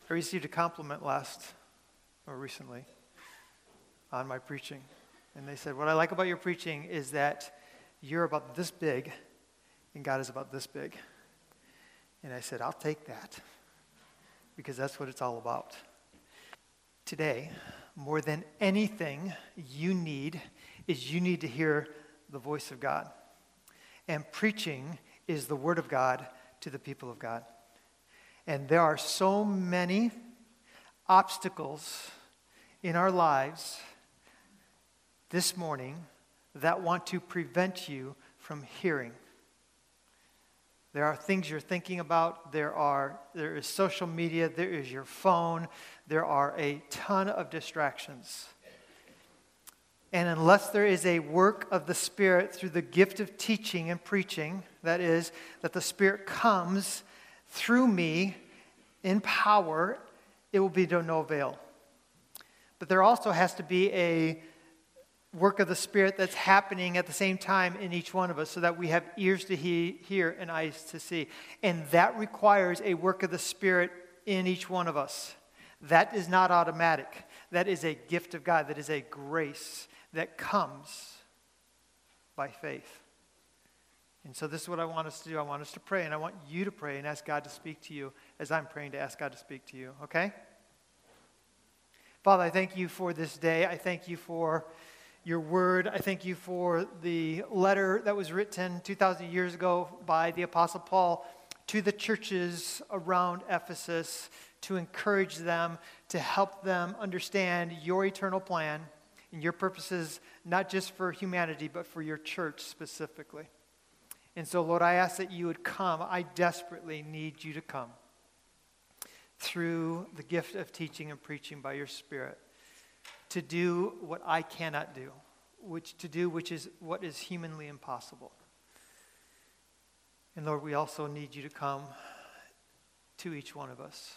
I received a compliment recently on my preaching. And they said, what I like about your preaching is that you're about this big and God is about this big. And I said, I'll take that because that's what it's all about. Today, more than anything you need to hear the voice of God. And preaching is the word of God to the people of God. And there are so many obstacles in our lives this morning that want to prevent you from hearing. There are things you're thinking about. There is social media. There is your phone. There are a ton of distractions. And unless there is a work of the Spirit through the gift of teaching and preaching, that is, that the Spirit comes through me in power, it will be to no avail. But there also has to be a work of the Spirit that's happening at the same time in each one of us so that we have ears to hear and eyes to see. And that requires a work of the Spirit in each one of us. That is not automatic. That is a gift of God. That is a grace that comes by faith. And so this is what I want us to do. I want us to pray, and I want you to pray and ask God to speak to you as I'm praying to ask God to speak to you, okay? Father, I thank you for this day. I thank you for your word. I thank you for the letter that was written 2,000 years ago by the Apostle Paul to the churches around Ephesus to encourage them, to help them understand your eternal plan and your purposes, not just for humanity, but for your church specifically. And so, Lord, I ask that you would come. I desperately need you to come through the gift of teaching and preaching by your Spirit to do what I cannot do, which is what is humanly impossible. And Lord, we also need you to come to each one of us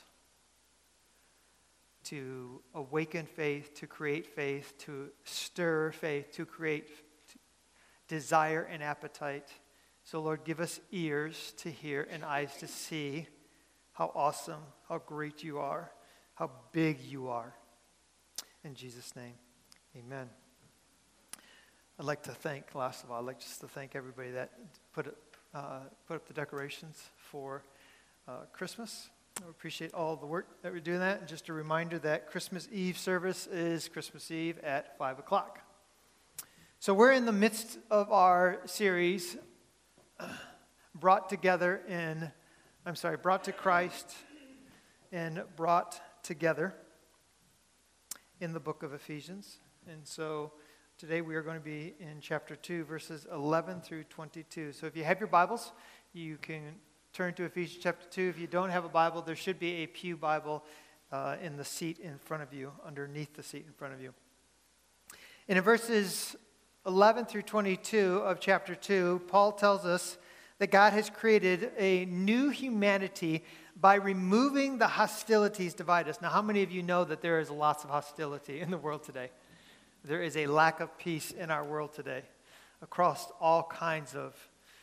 to awaken faith, to create faith, to stir faith, to create desire and appetite. So Lord, give us ears to hear and eyes to see how awesome, how great you are, how big you are. In Jesus' name, amen. I'd like to thank everybody that put up the decorations for Christmas. I appreciate all the work that we're doing that. And just a reminder that Christmas Eve service is Christmas Eve at 5 o'clock. So we're in the midst of our series, brought to Christ and brought together in the book of Ephesians. And so today we are going to be in chapter 2, verses 11 through 22. So if you have your Bibles, you can turn to Ephesians chapter 2. If you don't have a Bible, there should be a pew Bible in the seat in front of you, underneath the seat in front of you. And in verses 11 through 22 of chapter 2, Paul tells us that God has created a new humanity by removing the hostilities divide us. Now, how many of you know that there is lots of hostility in the world today? There is a lack of peace in our world today across all kinds of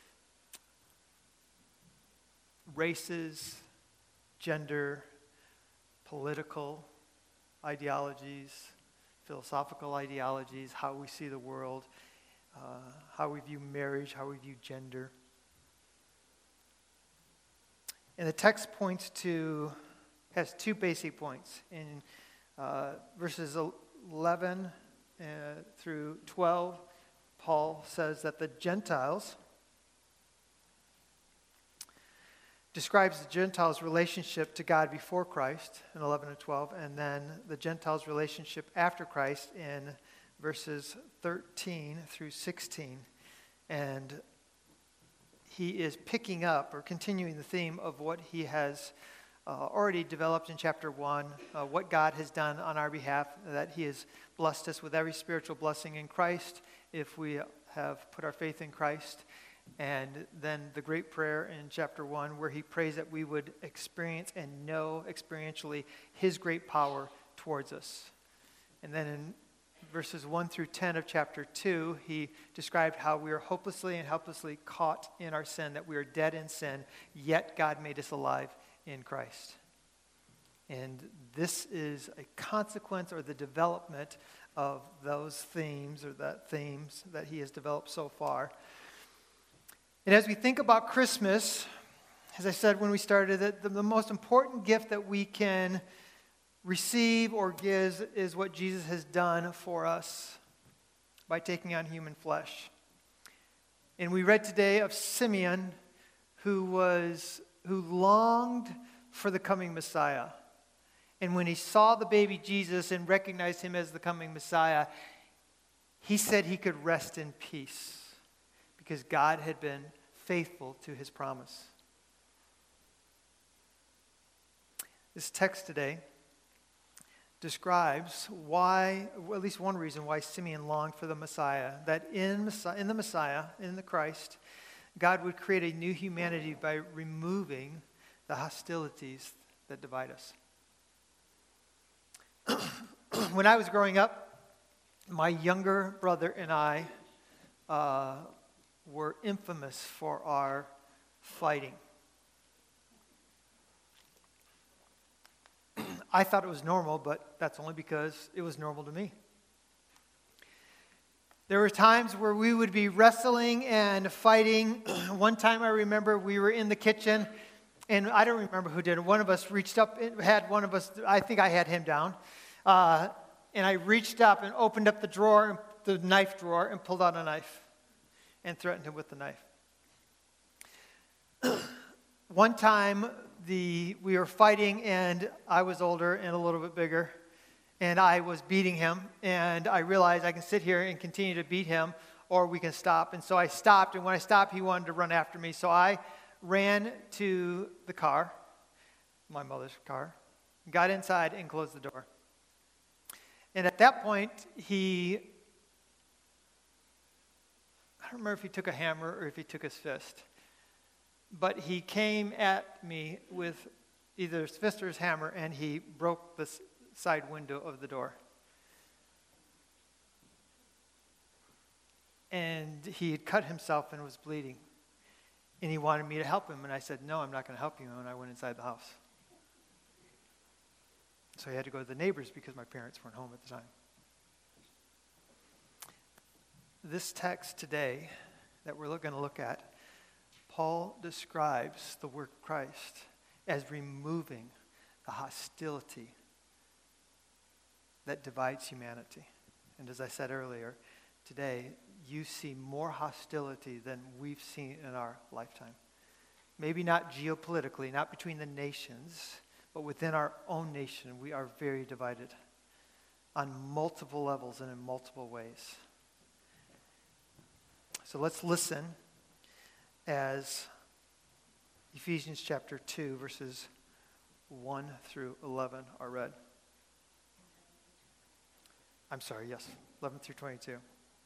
races, gender, political ideologies, philosophical ideologies, how we see the world, how we view marriage, how we view gender. And the text has two basic points. In verses 11 through 12, Paul says that the Gentiles, describes the Gentiles' relationship to God before Christ in 11 and 12, and then the Gentiles' relationship after Christ in verses 13 through 16. And he is picking up or continuing the theme of what he has already developed in chapter 1, what God has done on our behalf, that he has blessed us with every spiritual blessing in Christ if we have put our faith in Christ. And then the great prayer in chapter 1 where he prays that we would experience and know experientially his great power towards us. And then in verses 1 through 10 of chapter 2, he described how we are hopelessly and helplessly caught in our sin, that we are dead in sin, yet God made us alive in Christ. And this is a consequence or the development of those themes or that themes that he has developed so far. And as we think about Christmas, as I said when we started it, the most important gift that we can receive or give is what Jesus has done for us by taking on human flesh. And we read today of Simeon who longed for the coming Messiah. And when he saw the baby Jesus and recognized him as the coming Messiah, he said he could rest in peace because God had been faithful to his promise. This text today describes why, well, at least one reason why Simeon longed for the Messiah, that in the Messiah, in the Christ, God would create a new humanity by removing the hostilities that divide us. When I was growing up, my younger brother and I were infamous for our fighting. I thought it was normal, but that's only because it was normal to me. There were times where we would be wrestling and fighting. One time I remember we were in the kitchen, and I don't remember who did it. One of us reached up, I think I had him down. And I reached up and opened up the knife drawer, and pulled out a knife and threatened him with the knife. One time we were fighting, and I was older and a little bit bigger, and I was beating him, and I realized I can sit here and continue to beat him, or we can stop. And so I stopped, and when I stopped, he wanted to run after me. So I ran to the car, my mother's car, got inside and closed the door. And at that point, I don't remember if he took a hammer or if he took his fist, but he came at me with either his fist or his hammer, and he broke the side window of the door. And he had cut himself and was bleeding. And he wanted me to help him, and I said, no, I'm not going to help you, and I went inside the house. So I had to go to the neighbors because my parents weren't home at the time. This text today that we're going to look at, Paul describes the work of Christ as removing the hostility that divides humanity. And as I said earlier, today you see more hostility than we've seen in our lifetime. Maybe not geopolitically, not between the nations, but within our own nation, we are very divided on multiple levels and in multiple ways. So let's listen as Ephesians chapter 2, verses 1 through 11 are read. I'm sorry, yes, 11 through 22.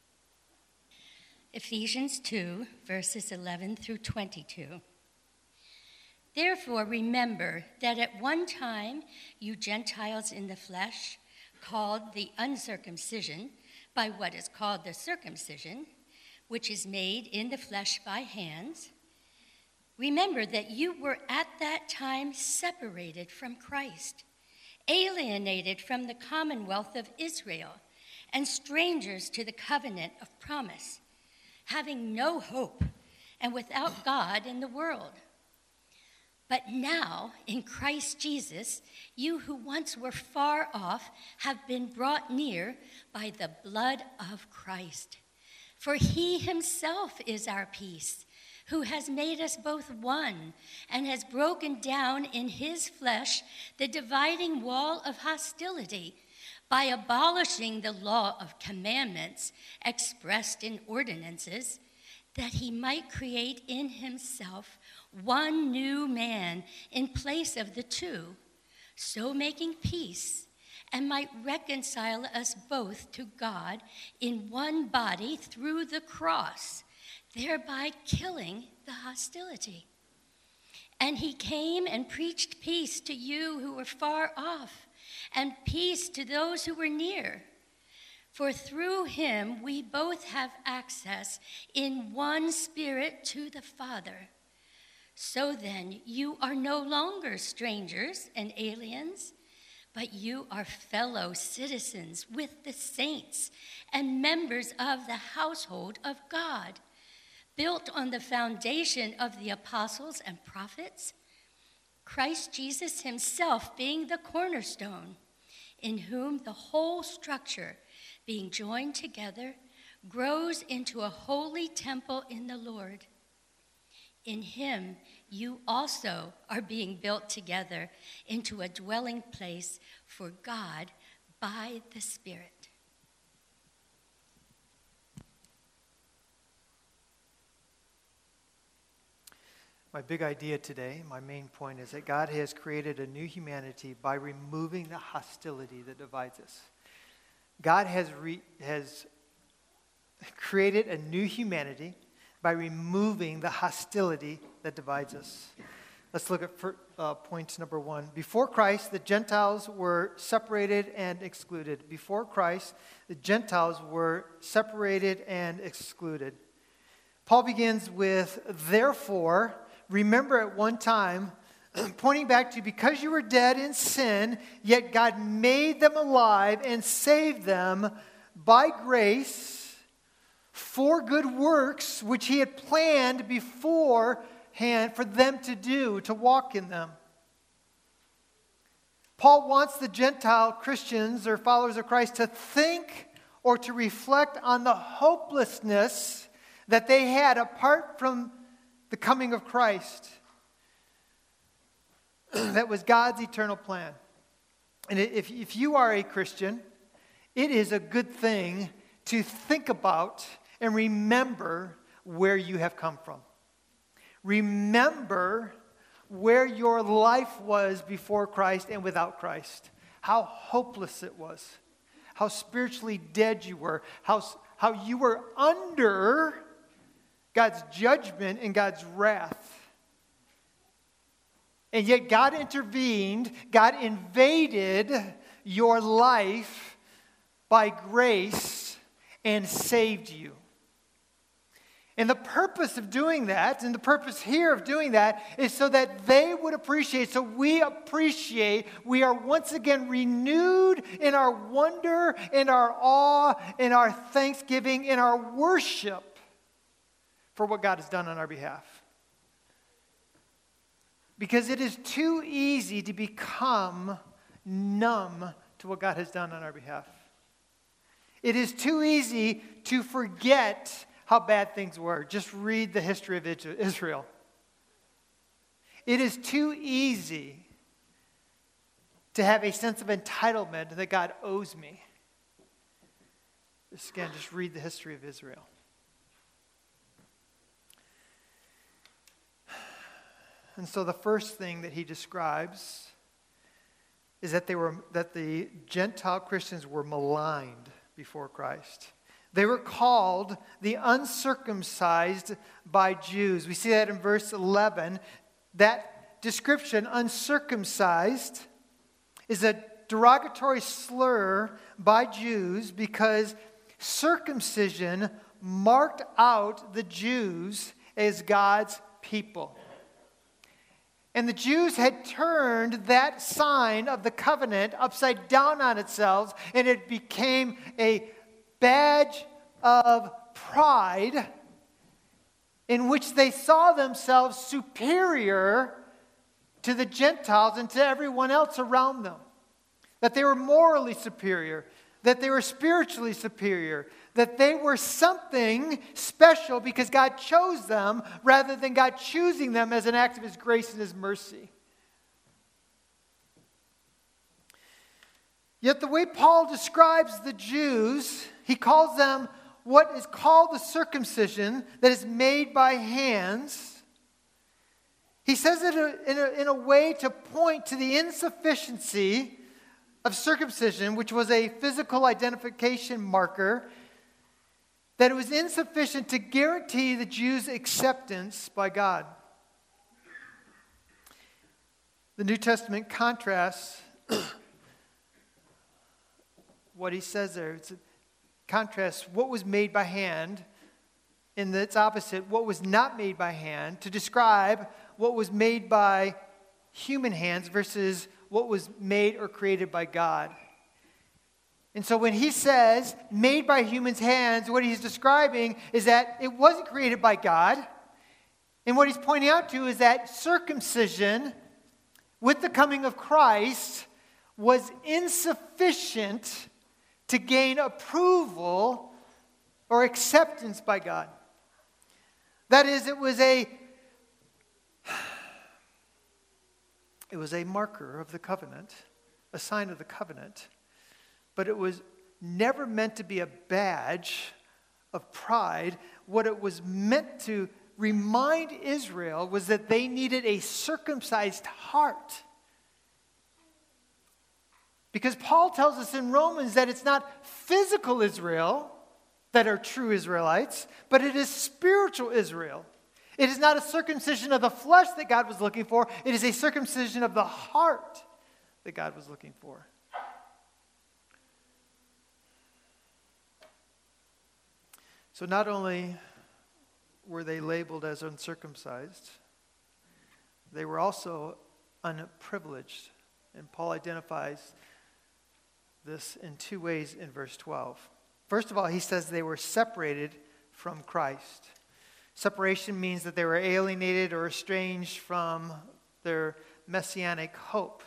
Ephesians 2, verses 11 through 22. Therefore, remember that at one time you Gentiles in the flesh, called the uncircumcision by what is called the circumcision, which is made in the flesh by hands, remember that you were at that time separated from Christ, alienated from the commonwealth of Israel, and strangers to the covenant of promise, having no hope and without God in the world. But now, in Christ Jesus, you who once were far off have been brought near by the blood of Christ. For he himself is our peace, who has made us both one and has broken down in his flesh the dividing wall of hostility by abolishing the law of commandments expressed in ordinances, that he might create in himself one new man in place of the two, so making peace, and might reconcile us both to God in one body through the cross, thereby killing the hostility. And he came and preached peace to you who were far off, and peace to those who were near. For through him we both have access in one Spirit to the Father. So then, you are no longer strangers and aliens, but you are fellow citizens with the saints and members of the household of God, built on the foundation of the apostles and prophets, Christ Jesus himself being the cornerstone, in whom the whole structure, being joined together, grows into a holy temple in the Lord. In him you also are being built together into a dwelling place for God by the Spirit. My big idea today, my main point, is that God has created a new humanity by removing the hostility that divides us. God has created a new humanity by removing the hostility that divides us. Let's look at point number 1. Before Christ, the Gentiles were separated and excluded. Before Christ, the Gentiles were separated and excluded. Paul begins with, therefore, remember at one time, pointing back to because you were dead in sin, yet God made them alive and saved them by grace for good works, which he had planned beforehand for them to do, to walk in them. Paul wants the Gentile Christians or followers of Christ to think or to reflect on the hopelessness that they had apart from the coming of Christ. That was God's eternal plan. And if you are a Christian, it is a good thing to think about and remember where you have come from. Remember where your life was before Christ and without Christ. How hopeless it was. How spiritually dead you were. How you were under God's judgment and God's wrath. And yet God intervened, God invaded your life by grace and saved you. And the purpose of doing that, and the purpose here of doing that, is so that they would appreciate, so we appreciate, we are once again renewed in our wonder, in our awe, in our thanksgiving, in our worship for what God has done on our behalf. Because it is too easy to become numb to what God has done on our behalf. It is too easy to forget how bad things were. Just read the history of Israel. It is too easy to have a sense of entitlement that God owes me. Just read the history of Israel. And so the first thing that he describes is that the Gentile Christians were maligned before Christ. They were called the uncircumcised by Jews. We see that in verse 11. That description, uncircumcised, is a derogatory slur by Jews because circumcision marked out the Jews as God's people. And the Jews had turned that sign of the covenant upside down on itself, and it became a badge of pride in which they saw themselves superior to the Gentiles and to everyone else around them. That they were morally superior, that they were spiritually superior, that they were something special because God chose them rather than God choosing them as an act of His grace and His mercy. Yet the way Paul describes the Jews, he calls them what is called the circumcision that is made by hands. He says it in a way to point to the insufficiency of circumcision, which was a physical identification marker, that it was insufficient to guarantee the Jews' acceptance by God. The New Testament contrasts what he says there. It contrasts what was made by hand and its opposite, what was not made by hand, to describe what was made by human hands versus what was made or created by God. And so when he says, made by humans' hands, what he's describing is that it wasn't created by God. And what he's pointing out to is that circumcision, with the coming of Christ, was insufficient to gain approval or acceptance by God. That is, it was a marker of the covenant, a sign of the covenant, but it was never meant to be a badge of pride. What it was meant to remind Israel was that they needed a circumcised heart. Because Paul tells us in Romans that it's not physical Israel that are true Israelites, but it is spiritual Israel. It is not a circumcision of the flesh that God was looking for. It is a circumcision of the heart that God was looking for. So not only were they labeled as uncircumcised, they were also unprivileged. And Paul identifies this in two ways in verse 12. First of all, he says they were separated from Christ. Separation means that they were alienated or estranged from their messianic hope.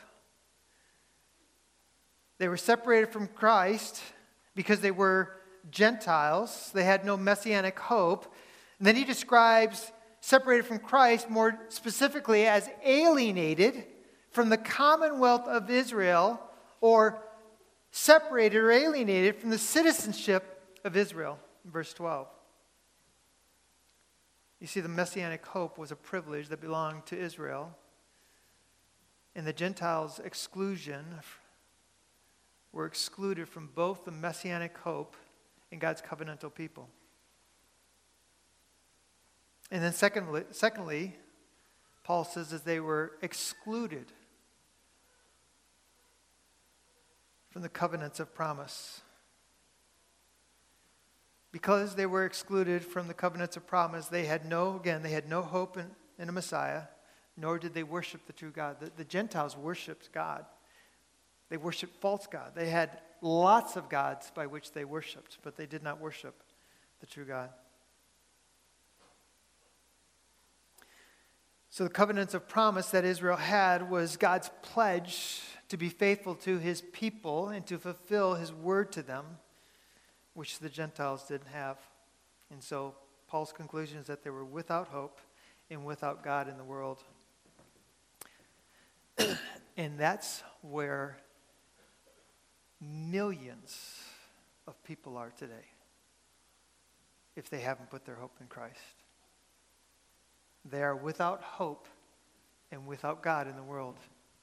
They were separated from Christ because they were Gentiles. They had no messianic hope. And then he describes separated from Christ more specifically as alienated from the commonwealth of Israel, or separated or alienated from the citizenship of Israel, in verse 12. You see, the messianic hope was a privilege that belonged to Israel, and the Gentiles' were excluded from both the messianic hope and God's covenantal people. And then secondly, Paul says that they were excluded from the covenants of promise. Because they were excluded from the covenants of promise, they had no hope in a Messiah, nor did they worship the true God. The Gentiles worshiped God. They worshiped false God. They had lots of gods by which they worshiped, but they did not worship the true God. So the covenants of promise that Israel had was God's pledge to be faithful to his people and to fulfill his word to them, which the Gentiles didn't have. And so Paul's conclusion is that they were without hope and without God in the world. And that's where millions of people are today, if they haven't put their hope in Christ. They are without hope and without God in the world.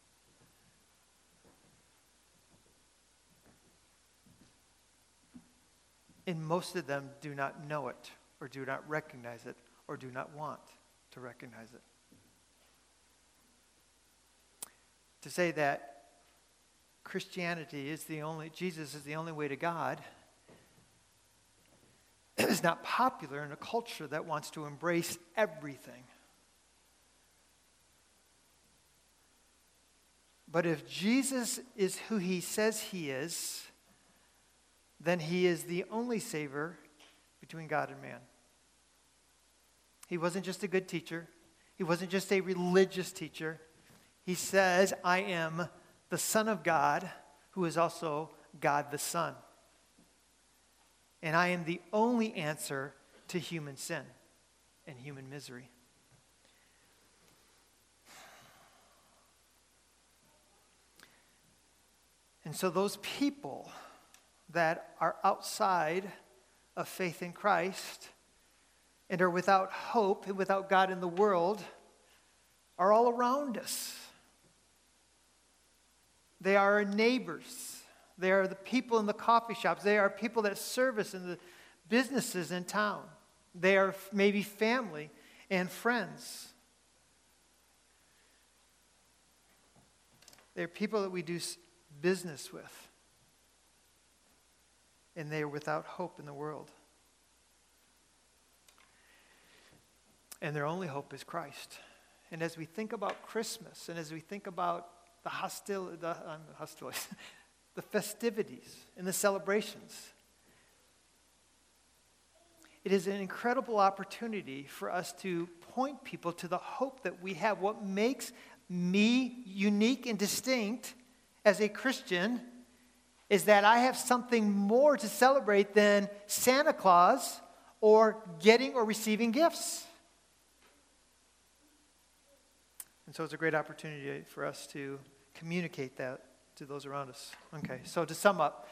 And most of them do not know it, or do not recognize it, or do not want to recognize it. To say that Jesus is the only way to God is not popular in a culture that wants to embrace everything. But if Jesus is who he says he is, then he is the only Savior between God and man. He wasn't just a good teacher. He wasn't just a religious teacher. He says, I am the Son of God, who is also God the Son. And I am the only answer to human sin and human misery. And so those people that are outside of faith in Christ and are without hope and without God in the world are all around us. They are our neighbors. They are the people in the coffee shops. They are people that serve us in the businesses in town. They are maybe family and friends. They are people that we do business with. And they are without hope in the world. And their only hope is Christ. And as we think about Christmas, and as we think about the hostilities, the festivities and the celebrations. It is an incredible opportunity for us to point people to the hope that we have. What makes me unique and distinct as a Christian is that I have something more to celebrate than Santa Claus or getting or receiving gifts. And so it's a great opportunity for us to communicate that to those around us. Okay, so to sum up,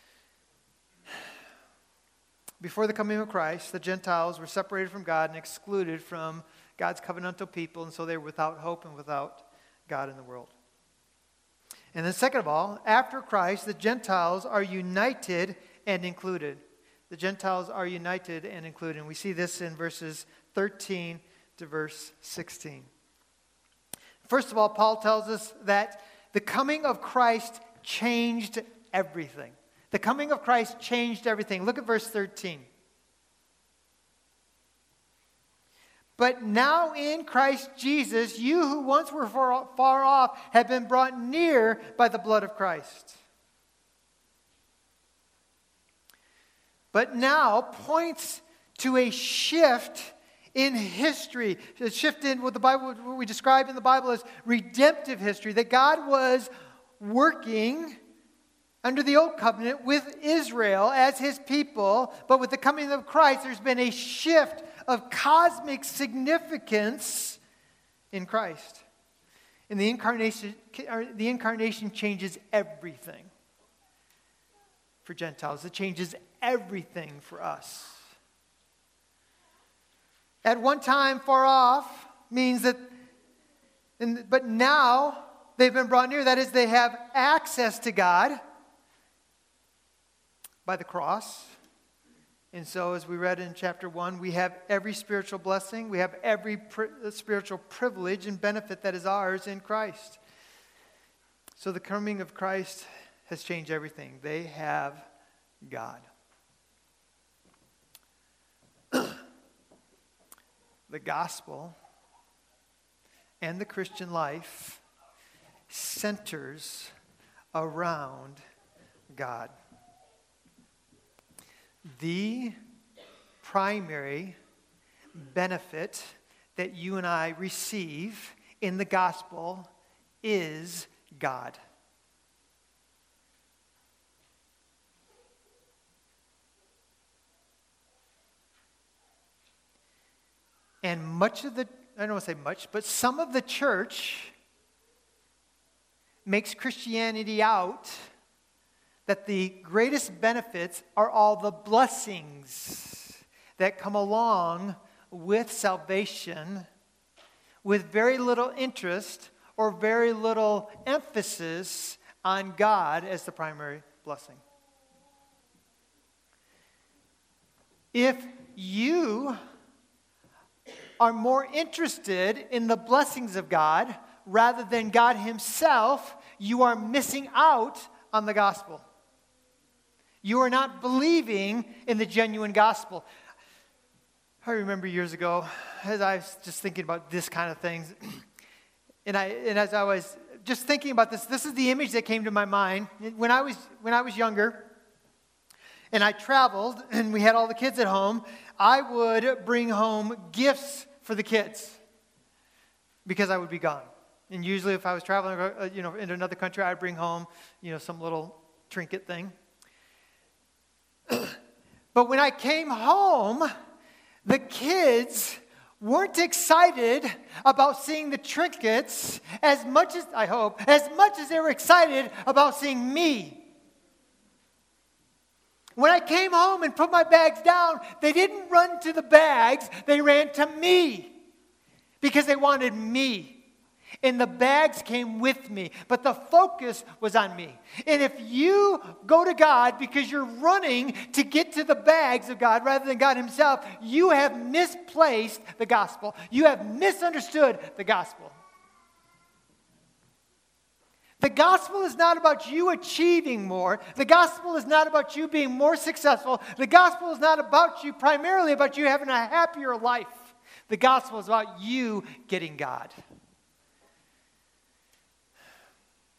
before the coming of Christ, the Gentiles were separated from God and excluded from God's covenantal people, and so they were without hope and without God in the world. And then second of all, after Christ, the Gentiles are united and included. The Gentiles are united and included. And we see this in verses 13 to verse 16. First of all, Paul tells us that the coming of Christ changed everything. The coming of Christ changed everything. Look at verse 13. But now in Christ Jesus, you who once were far off have been brought near by the blood of Christ. But now points to a shift in history, a shift in what we describe in the Bible as redemptive history, that God was working under the old covenant with Israel as his people, but with the coming of Christ, there's been a shift of cosmic significance in Christ. And the incarnation changes everything for Gentiles. It changes everything for us. At one time, far off means that, but now they've been brought near. That is, they have access to God by the cross. And so, as we read in chapter 1, we have every spiritual blessing. We have every spiritual privilege and benefit that is ours in Christ. So the coming of Christ has changed everything. They have God. The gospel and the Christian life centers around God. The primary benefit that you and I receive in the gospel is God. And much of the, I don't want to say much, but some of the church makes Christianity out that the greatest benefits are all the blessings that come along with salvation, with very little interest or very little emphasis on God as the primary blessing. If you are more interested in the blessings of God rather than God himself, you are missing out on the gospel. You are not believing in the genuine gospel. I remember years ago, as I was just thinking about this kind of things, and as I was just thinking about this is the image that came to my mind. When I was younger, and I traveled, and we had all the kids at home, I would bring home gifts for the kids because I would be gone. And usually if I was traveling, in another country, I'd bring home, some little trinket thing. But when I came home, the kids weren't excited about seeing the trinkets as much as they were excited about seeing me. When I came home and put my bags down, they didn't run to the bags, they ran to me because they wanted me. And the bags came with me, but the focus was on me. And if you go to God because you're running to get to the bags of God rather than God himself, you have misplaced the gospel. You have misunderstood the gospel. The gospel is not about you achieving more. The gospel is not about you being more successful. The gospel is not primarily about you having a happier life. The gospel is about you getting God.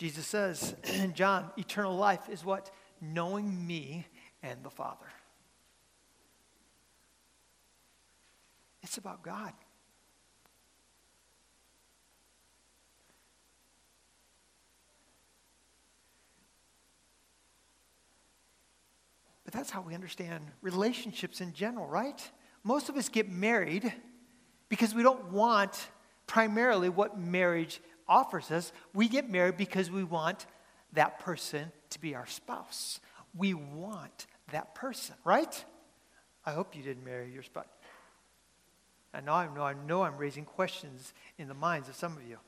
Jesus says in John, eternal life is what? Knowing me and the Father. It's about God. But that's how we understand relationships in general, right? Most of us get married because we don't want primarily what marriage offers us. We get married because we want that person to be our spouse. We want that person, right? I hope you didn't marry your spouse. I know I'm raising questions in the minds of some of you.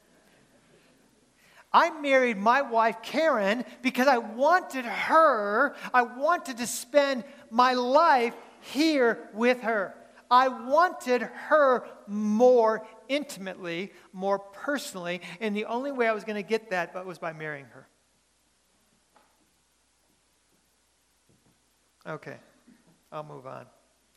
I married my wife, Karen, because I wanted to spend my life here with her. I wanted her more intimately, more personally, and the only way I was going to get that was by marrying her. Okay, I'll move on.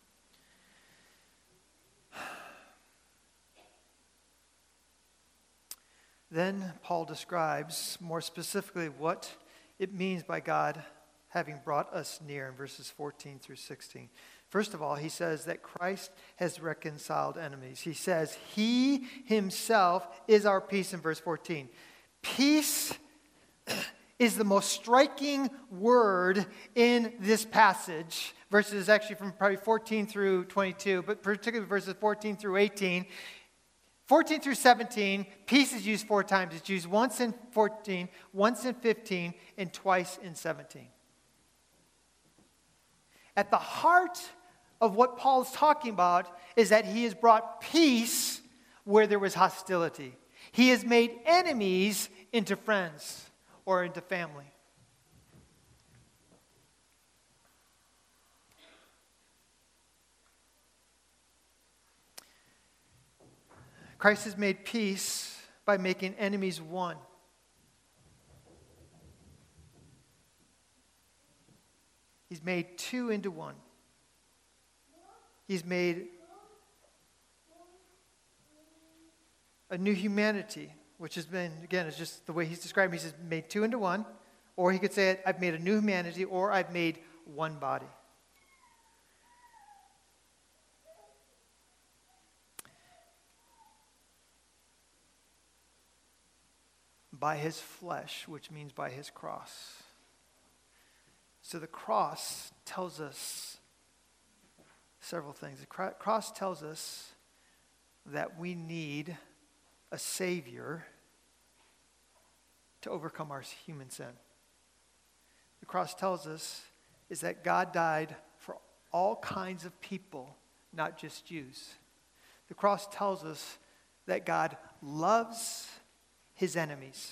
Then Paul describes more specifically what it means by God having brought us near in verses 14 through 16. First of all, he says that Christ has reconciled enemies. He says he himself is our peace in verse 14. Peace is the most striking word in this passage. Verses actually from probably 14 through 22, but particularly verses 14 through 18. 14 through 17, peace is used 4 times. It's used once in 14, once in 15, and twice in 17. At the heart of what Paul is talking about is that he has brought peace where there was hostility. He has made enemies into friends or into family. Christ has made peace by making enemies one. He's made 2 into 1. He's made a new humanity, which has been, again, it's just the way he's described. He says, made 2 into 1. Or he could say, I've made a new humanity, or I've made one body. By his flesh, which means by his cross. So the cross tells us several things. The cross tells us that we need a Savior to overcome our human sin. The cross tells us is that God died for all kinds of people, not just Jews. The cross tells us that God loves his enemies.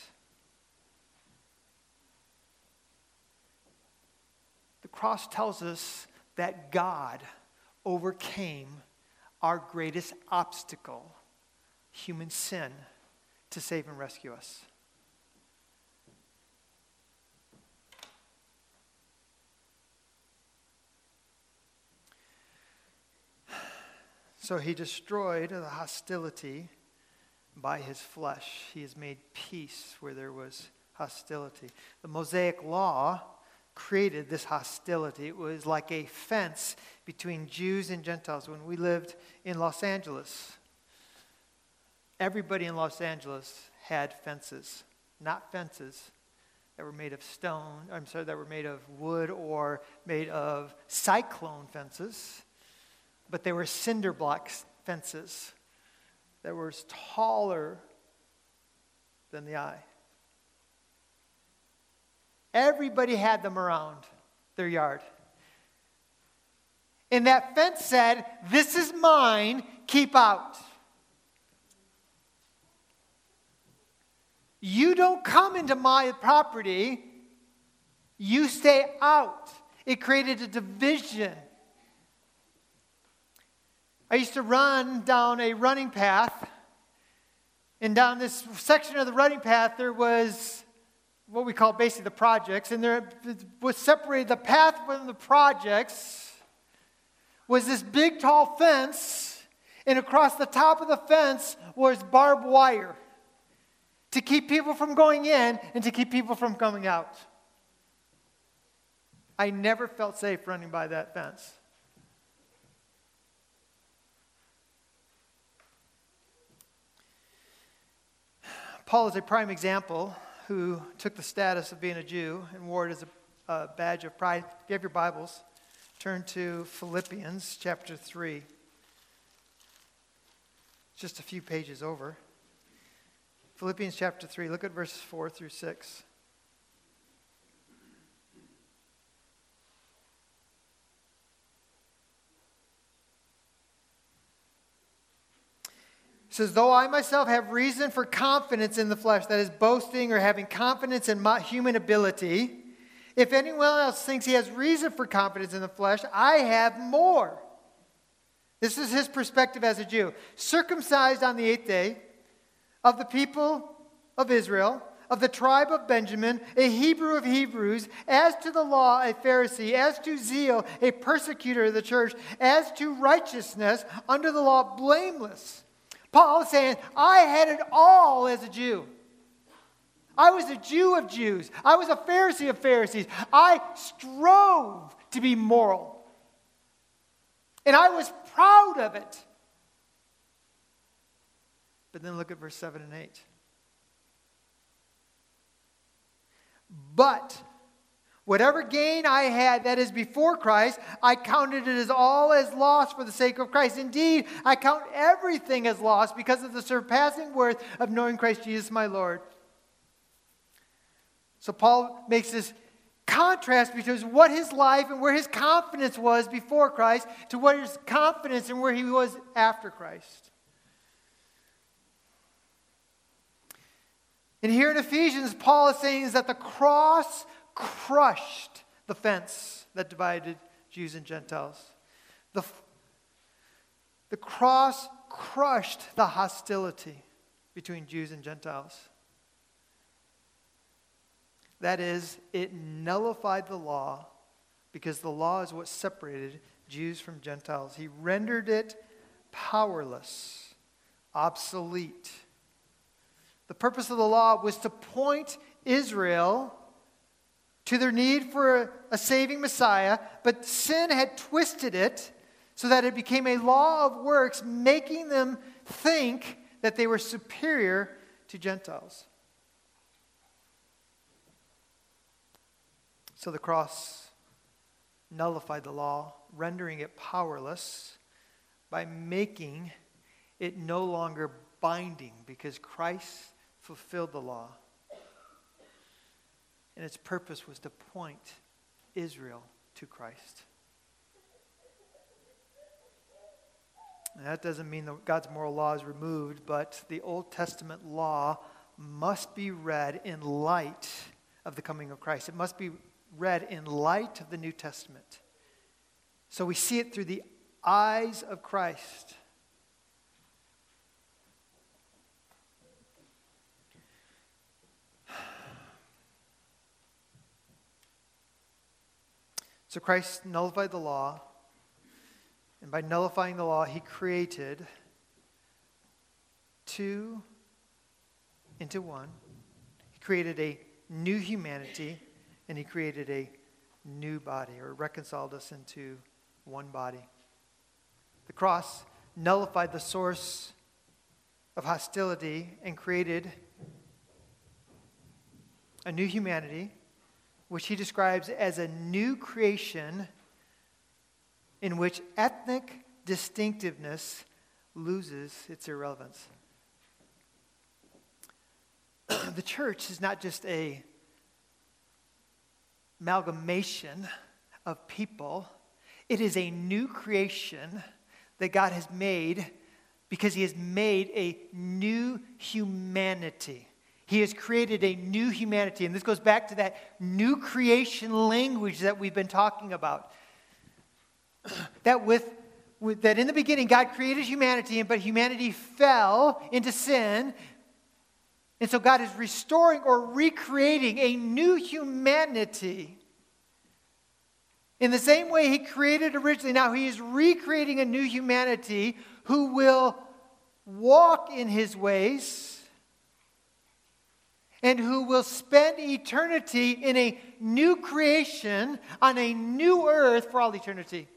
The cross tells us that God overcame our greatest obstacle, human sin, to save and rescue us. So he destroyed the hostility by his flesh. He has made peace where there was hostility. The Mosaic law created this hostility. It was like a fence between Jews and Gentiles. When we lived in Los Angeles, everybody in Los Angeles had fences, not fences that were made of stone, that were made of wood or made of cyclone fences, but they were cinder block fences that were taller than the eye. Everybody had them around their yard. And that fence said, "This is mine, keep out." You don't come into my property, you stay out. It created a division. I used to run down a running path, and down this section of the running path there was what we call basically the projects, and there was separated, the path from the projects was this big tall fence, and across the top of the fence was barbed wire. to keep people from going in and to keep people from coming out. I never felt safe running by that fence. Paul is a prime example who took the status of being a Jew and wore it as a badge of pride. If you have your Bibles, turn to Philippians chapter 3. Just a few pages over. Philippians chapter 3, look at verses 4 through 6. It says, though I myself have reason for confidence in the flesh, that is boasting or having confidence in my human ability, if anyone else thinks he has reason for confidence in the flesh, I have more. This is his perspective as a Jew. Circumcised on the 8th day, of the people of Israel, of the tribe of Benjamin, a Hebrew of Hebrews, as to the law, a Pharisee, as to zeal, a persecutor of the church, as to righteousness, under the law, blameless. Paul is saying, I had it all as a Jew. I was a Jew of Jews. I was a Pharisee of Pharisees. I strove to be moral. And I was proud of it. But then look at verse 7 and 8. But whatever gain I had that is before Christ, I counted it as all as loss for the sake of Christ. Indeed, I count everything as loss because of the surpassing worth of knowing Christ Jesus my Lord. So Paul makes this contrast between what his life and where his confidence was before Christ to what his confidence and where he was after Christ. And here in Ephesians, Paul is saying is that the cross crushed the fence that divided Jews and Gentiles. The cross crushed the hostility between Jews and Gentiles. That is, it nullified the law because the law is what separated Jews from Gentiles. He rendered it powerless, obsolete. The purpose of the law was to point Israel to their need for a saving Messiah, but sin had twisted it so that it became a law of works, making them think that they were superior to Gentiles. So the cross nullified the law, rendering it powerless by making it no longer binding because Christ fulfilled the law. And its purpose was to point Israel to Christ. And that doesn't mean that God's moral law is removed, but the Old Testament law must be read in light of the coming of Christ. It must be read in light of the New Testament. So we see it through the eyes of Christ. So Christ nullified the law, and by nullifying the law, he created two into one. He created a new humanity, and he created a new body, or reconciled us into one body. The cross nullified the source of hostility and created a new humanity, which he describes as a new creation in which ethnic distinctiveness loses its irrelevance. The church is not just an amalgamation of people. It is a new creation that God has made because he has made a new humanity. He has created a new humanity. And this goes back to that new creation language that we've been talking about. That that in the beginning God created humanity, but humanity fell into sin. And so God is restoring or recreating a new humanity. In the same way he created originally, now he is recreating a new humanity who will walk in his ways and who will spend eternity in a new creation on a new earth for all eternity.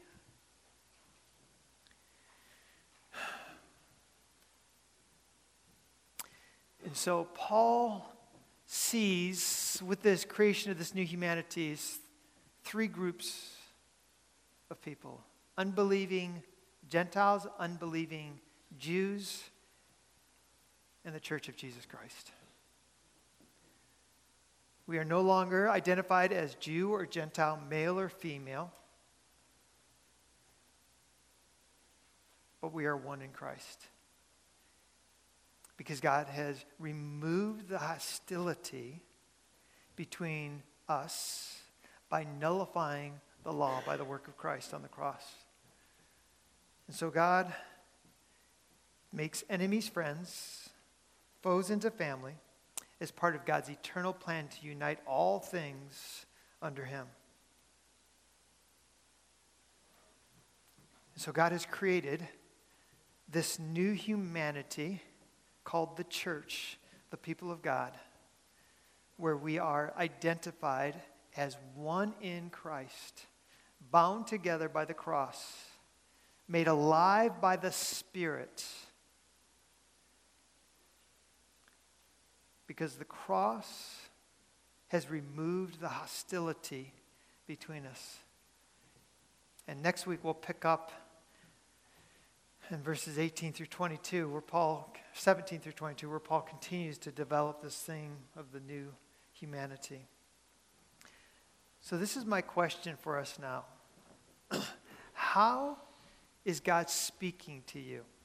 And so Paul sees with this creation of this new humanity three groups of people: unbelieving Gentiles, unbelieving Jews, and the church of Jesus Christ. We are no longer identified as Jew or Gentile, male or female, but we are one in Christ. Because God has removed the hostility between us by nullifying the law by the work of Christ on the cross. And so God makes enemies friends, foes into family, as part of God's eternal plan to unite all things under him. And so God has created this new humanity called the church, the people of God, where we are identified as one in Christ, bound together by the cross, made alive by the Spirit. Because the cross has removed the hostility between us. And next week we'll pick up in verses 18 through 22, 17 through 22, where Paul continues to develop this thing of the new humanity. So this is my question for us now. How is God speaking to you?